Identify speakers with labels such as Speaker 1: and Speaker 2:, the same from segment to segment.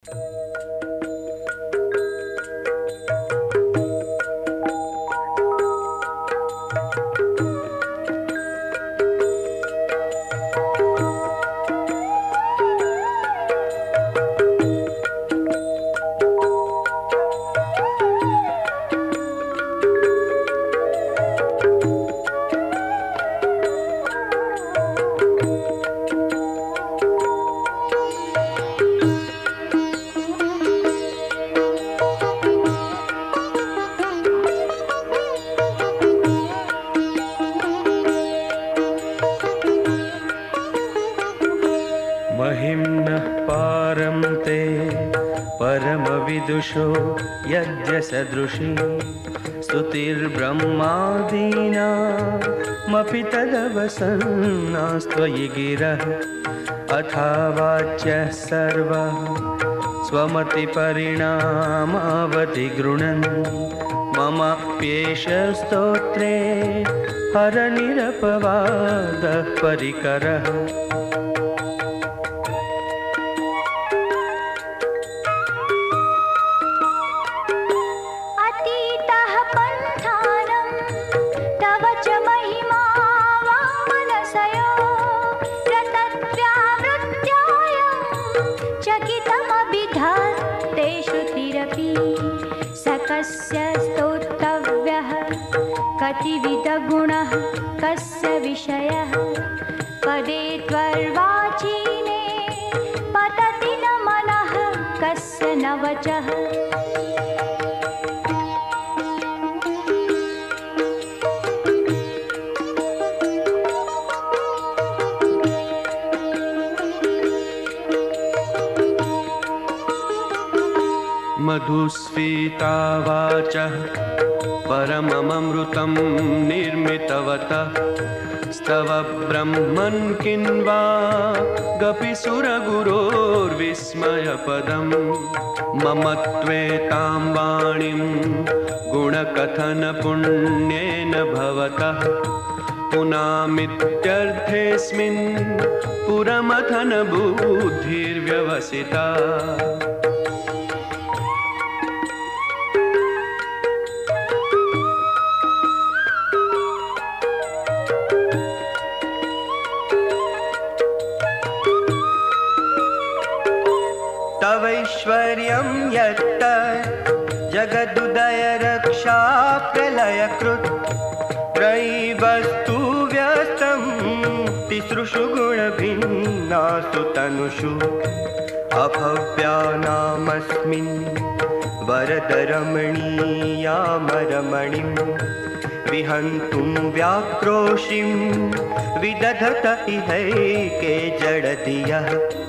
Speaker 1: महिम्नः पारं ते परमविदुषो यज्ञसदृशी स्तुतिर्ब्रह्मादीनामपि तदवसन्नास्त्वयि गिरः अथावाच्यः सर्वः स्वमतिपरिणामावति गृह्णन् ममाप्येष स्तोत्रे हरनिरपवादः परिकरः
Speaker 2: कस्य स्तोतव्यः कतिविधगुणः कस्य विषयः पदे त्वर्वाचीने पतति न मनः कस्य न वचः
Speaker 1: मधुस्फीता वाचः परममृतं निर्मितवतः स्तव ब्रह्मन् किन्वा गपिसुरगुरोर्विस्मयपदं मम त्वेतां वाणीं गुणकथनपुण्येन भवतः पुनामित्यर्थेऽस्मिन् पुरमथनबुद्धिर्व्यवसिता तवैश्वर्यं यत्त जगदुदय रक्षा प्रलयकृत् त्रयीवस्तु व्यस्तं तिसृषु गुणभिन्नासु तनुषु अभव्यानामस्मिन् वरदरमणीयामरमणिं विहन्तुं व्याक्रोशिं विदधत इहैके जडधियः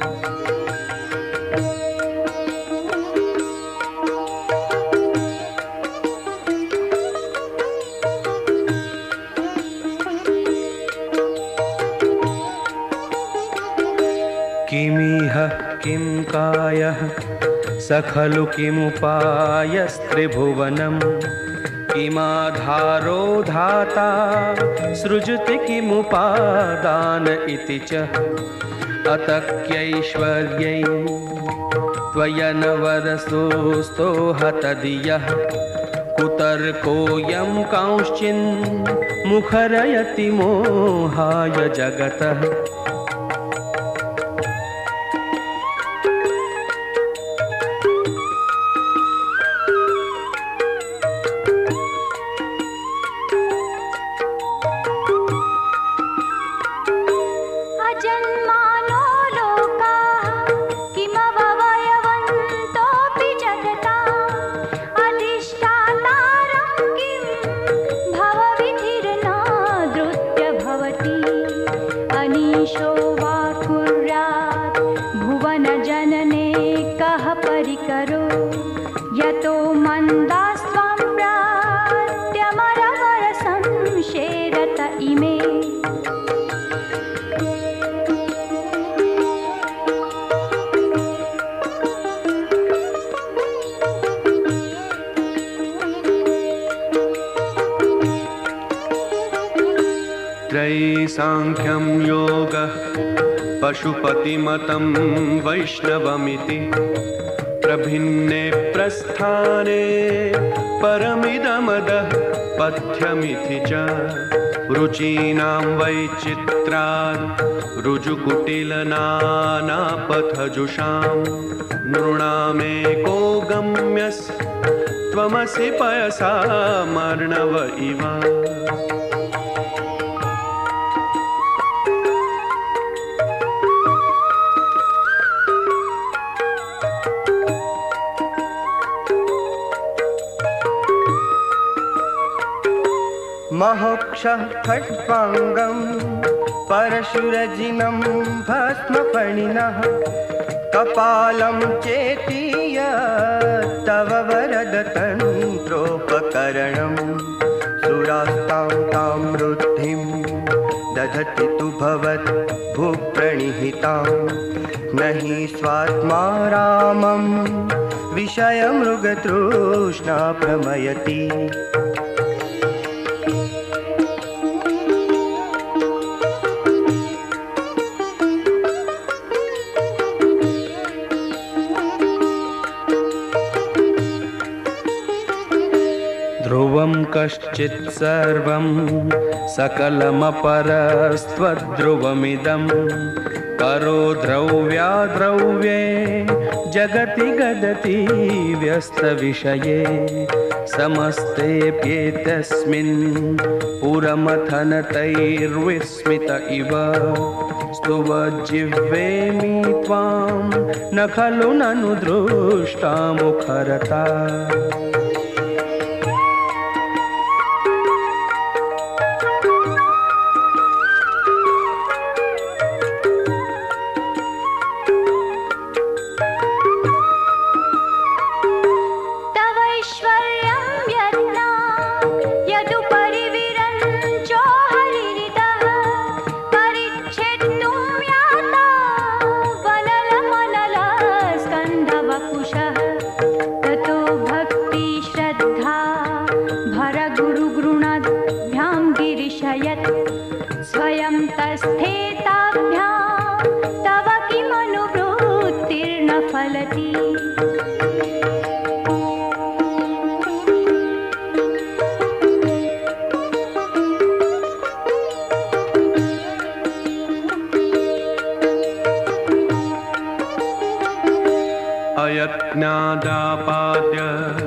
Speaker 1: किमिह किं कायः स खलु किमुपायस्त्रिभुवनं किमाधारो धाता सृजति किमुपादान इति च अतक्यैश्वर्यै त्वयनवरसोऽस्तो हतधियः कुतर्कोऽयं कांश्चिन् मुखरयति मोहाय जगतः
Speaker 2: यतो मन्दास्त्वं प्रात्यमरवरसंशेरत इमे
Speaker 1: त्रयीसाङ्ख्यं योगः पशुपतिमतं वैष्णवमिति प्रभिन्ने प्रस्थाने परमिदमदः पथ्यमिति च रुचीनां वैचित्रात् रुजुकुटिलनानापथजुषां नृणामेको गम्यस् त्वमसि पयसामर्णव इव।
Speaker 3: महोक्षः खट्वाङ्गं परशुरजिनं भस्मफणिनः कपालं चेतीय तव वरदतन्त्रोपकरणं सुरास्तां तां वृद्धिं दधति तु भवत् भूप्रणिहितां न हि स्वात्मा रामं विषयमृगतृष्णा प्रमयति।
Speaker 1: ध्रुवं कश्चित् सर्वं सकलमपरस्त्वद्ध्रुवमिदं परो द्रव्याद्रव्ये जगति गदति व्यस्तविषये समस्तेऽप्येतस्मिन् पुरमथनतैर्विस्मित इव स्तुवज्जिह्वेमि त्वां न खलु ननु दृष्टा मुखरता।
Speaker 2: स्वयं तस्थेताभ्यां तव किमनुभूतिर्न फलति।
Speaker 1: अयत्नादापाद्य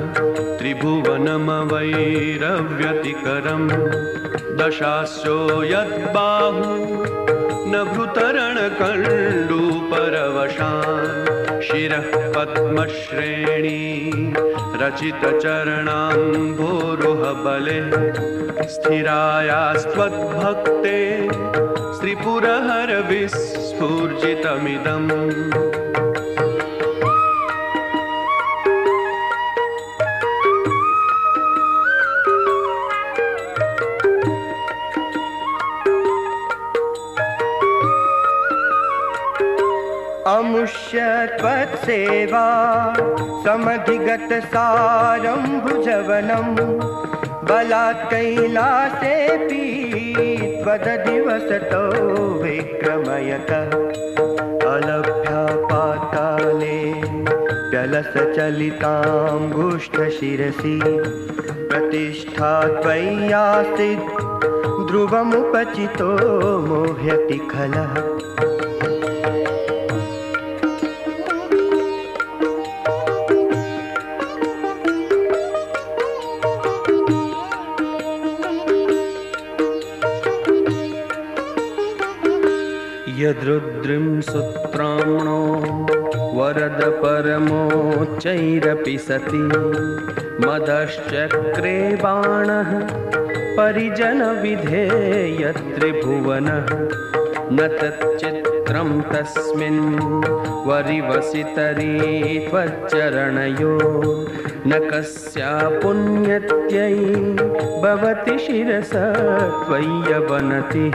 Speaker 1: त्रिभुवनमवैरव्यतिकरम् दशास्यो यद्बाहु न भृतरणकण्डूपरवशान् शिरः पद्मश्रेणी रचितचरणाम्भोरुहबले स्थिरायास्त्वद्भक्ते श्रीपुरहरविस्फूर्जितमिदम्।
Speaker 3: अमुष्य त्वत्सेवा समधिगत सारं भुजवनं बलात् कैलासेऽपि त्वदधिवसतो विक्रमयतः अलभ्या पाताले प्यलसचलिताङ्गुष्ठशिरसि प्रतिष्ठा त्वय्यासीत् ध्रुवमुपचितो मोह्यति खलः।
Speaker 1: यद्रुद्रिं सुत्राम्णो वरद परमोच्चैरपि सति मदश्चक्रे बाणः परिजनविधेयत्रिभुवनः न तच्चित्रं तस्मिन् वरिवसितरी त्वच्चरणयो न कस्या पुण्यत्यै भवति शिरसा त्वय्यवनतिः।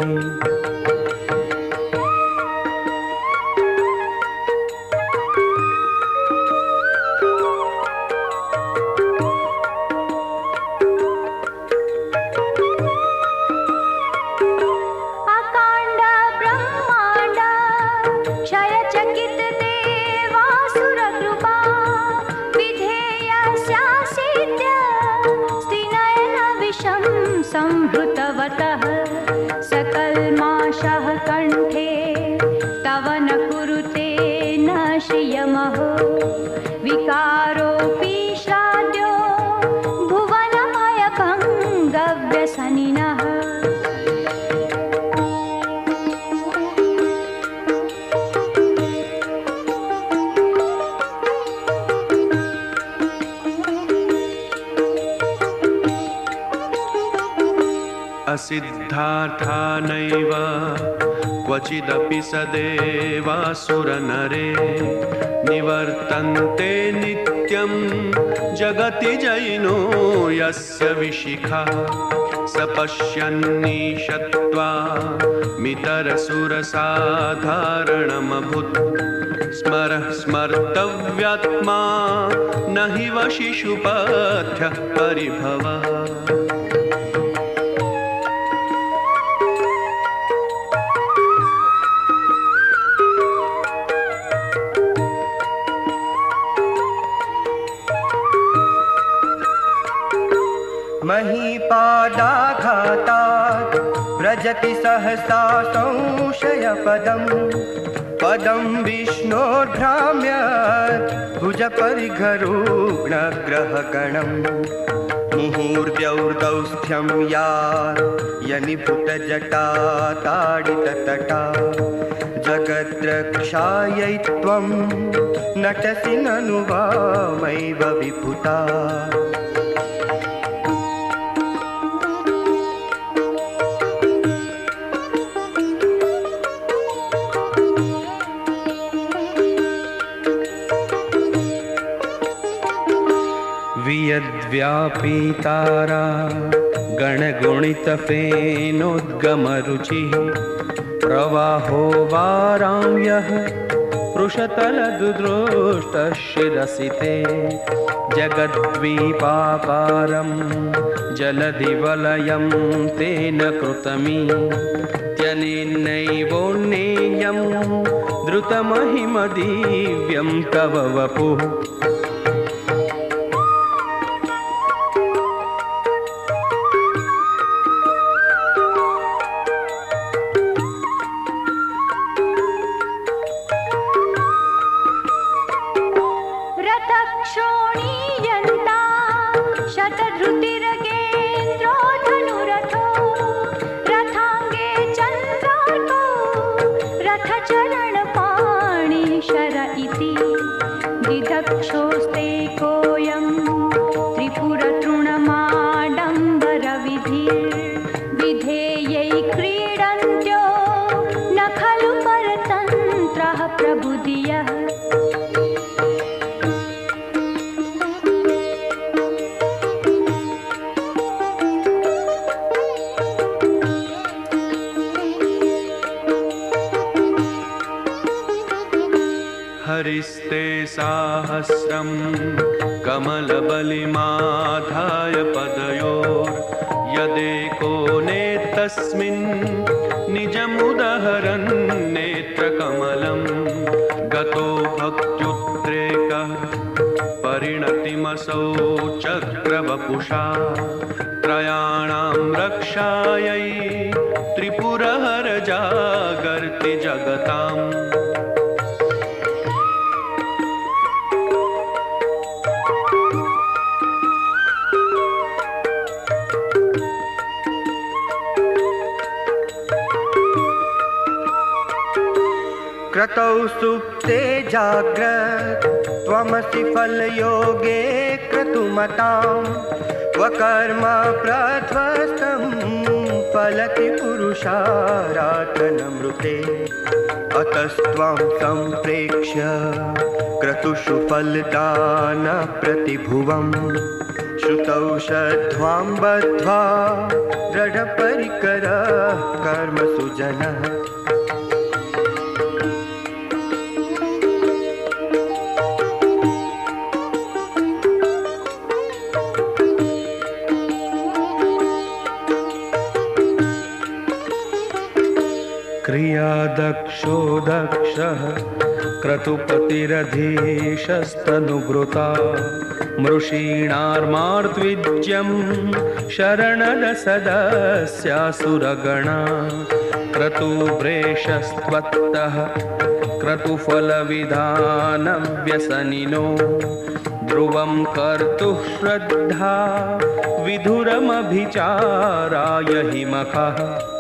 Speaker 2: संहृतवतः सकल्माषः कण्ठे तव न कुरुते न श्रियमहो विकारोऽपि श्राद्यो भुवनमयभङ्गव्यसनिनः
Speaker 1: असिद्धार्था नैव क्वचिदपि सदेवासुरनरे निवर्तन्ते नित्यं जगति जैनो यस्य विशिखा स पश्यन्नीशत्वा मितरसुरसाधारणमभूत् स्मरः स्मर्तव्यात्मा न हि वशिशुपथ्यः परिभवः
Speaker 3: महीपादाघातात् व्रजति सहसा संशयपदं पदं विष्णोर्भ्राम्यत् भुजपरिघरुग्णग्रहगणं मुहूर्द्यौर्दौस्थ्यं यानिभूतजटाताडिततटा जगद्रक्षायै त्वं नटसि ननु वामैव विभूता
Speaker 1: वियद्व्यापीतारा गणगुणितफेनोद्गमरुचिः प्रवाहो वाराम्यः पृषतलदुद्रोष्टशिरसि ते जगद्वीपाकारं जलधिवलयं तेन कृतमित्यनेनैवोन्नेयं द्रुतमहिमदिव्यं तव वपुः
Speaker 2: दिदक्षोस्ते कोऽयं त्रिपुरतृणमाडम्बरविधिर्विधेयै क्रीडन्त्यो न खलु परतन्त्रः प्रबुधियः
Speaker 1: हरिस्ते साहस्रं कमलबलिमाधाय पदयोर्यदेको नेतस्मिन् निजमुदहरन् नेत्रकमलं गतो भक्त्युद्रेकः परिणतिमसौ चक्रवपुषा त्रयाणां रक्षायै त्रिपुरहर जागर्ति जगताम्
Speaker 3: क्रतौ सुप्ते जाग्रत् त्वमसि फलयोगे क्रतुमतां स्वकर्म प्रध्वस्तं फलति पुरुषाराधनमृते अतस्त्वं सम्प्रेक्ष्य क्रतुषु फलदानप्रतिभुवं श्रुतौषध्वां बद्ध्वा दृढपरिकरः कर्मसु जनः
Speaker 1: क्रियादक्षो दक्षः क्रतुपतिरधीशस्तनुभृता मृषीणार्मार्त्विज्यं शरणदसदस्यासुरगणा क्रतुव्रेषस्त्वत्तः क्रतुफलविधानव्यसनिनो ध्रुवं कर्तुः श्रद्धा विधुरमभिचाराय हिमखः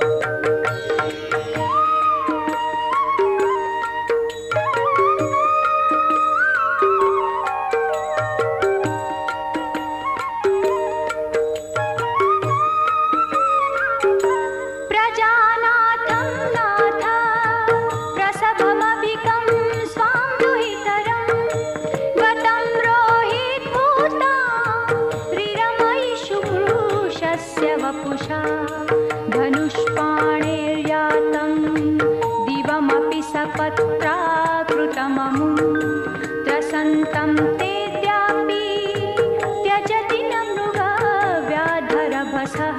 Speaker 2: धनुष्पाणेर्यातं दिवमपि सपत्राकृतममुं त्रसन्तं तेद्यापि त्यजति न मृगव्याधरभसः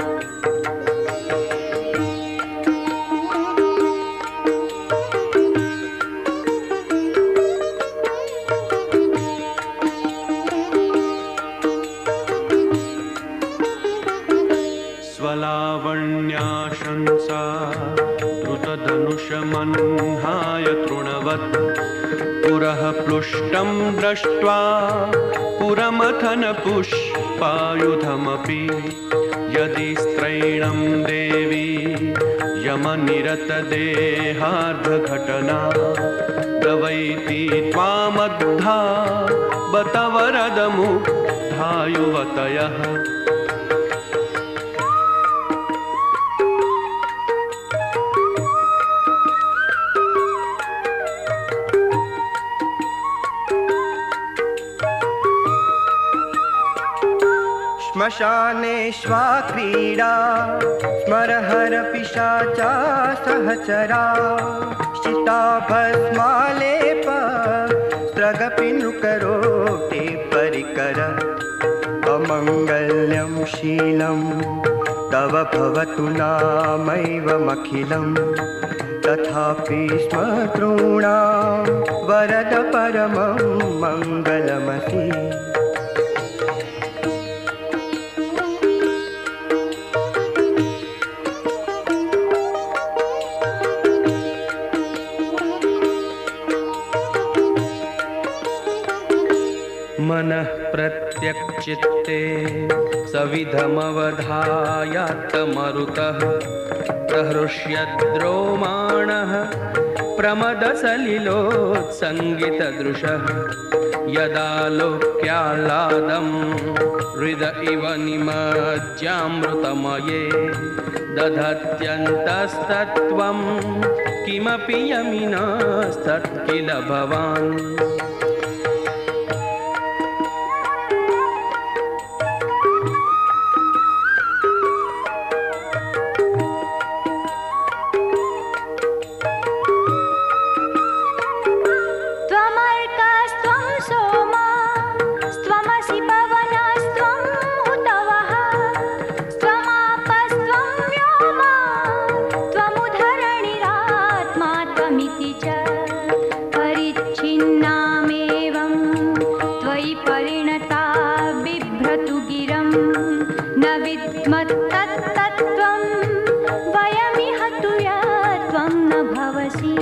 Speaker 1: स्वलावण्याशंसा द्रुतधनुषमह्नाय तृणवत् पुरः प्लुष्टं दृष्ट्वा पुरमथनपुष्पायुधमपि यदि स्त्रैणं देवी यमनिरतदेहार्धघटना दवैति त्वामद्धा बत वरदमुग्धा युवतयः
Speaker 3: श्मशानेष्वा क्रीडा स्मरहरपिशाचा सहचरा शिता भस्मालेप स्त्रगपि नृकरोटे परिकर अमङ्गल्यं शीलं तव भवतु नामैवमखिलं तथापि स्म तॄणां वरद परमं मङ्गलमसि
Speaker 1: मनः प्रत्यक्चित्ते सविधमवधायात्तमरुतः प्रहृष्यद्रोमाणः प्रमदसलिलोत्सङ्गितदृशः यदा लोक्याह्लादं हृद इव निमज्यामृतमये दधत्यन्तस्तत्त्वं किमपि यमिनस्तत्किल भवान्
Speaker 2: मत्तत्त्वं वयमिह तु त्वं न भवसि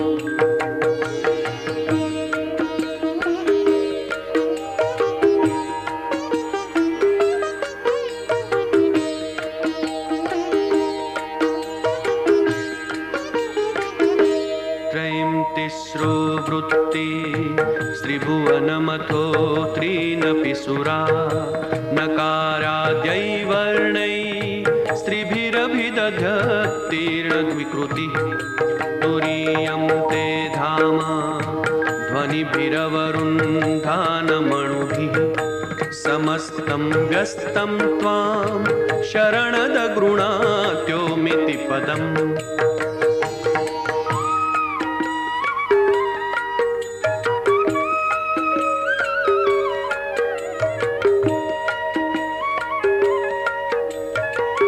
Speaker 1: त्रयीं तिस्रो वृत्ति स्त्रिभुवनमथो त्रीनपि सुरा नकाराद्यैवर्णै स्त्रिभिरभिदधत्तीर्णद्विकृतिः तुरीयं ते धाम ध्वनिभिरवरुन्धानमणुभिः समस्तं व्यस्तं त्वां शरणदगृणात्योमिति पदम्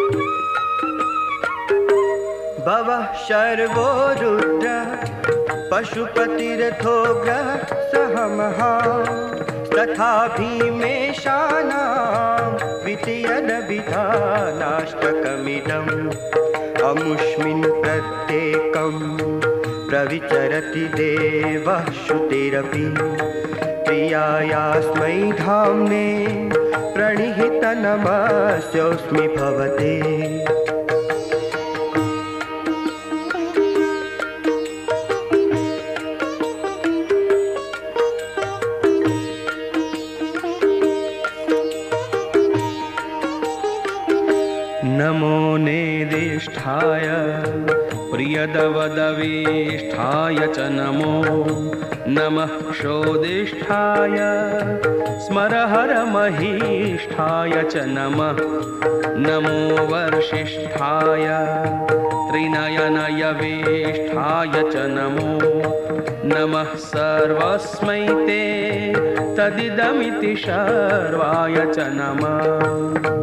Speaker 3: भवः शर्वो रुद्र पशुपतिरथोग्रः सहमहान् तथा भीमेशानां द्वितीयदभिधानाष्टकमिदम् अमुष्मिन् प्रत्येकं प्रविचरति देवः श्रुतिरपि प्रियायास्मै धाम्ने प्रणिहितनमस्योऽस्मि भवते।
Speaker 1: नमो नेदिष्ठाय प्रियदवदविष्ठाय च नमो नमः क्षोदिष्ठाय स्मरहरमहीष्ठाय च नमः नमो वर्षिष्ठाय त्रिनयनयवेष्ठाय च नमो नमः सर्वस्मै ते तदिदमिति शर्वाय च नमः।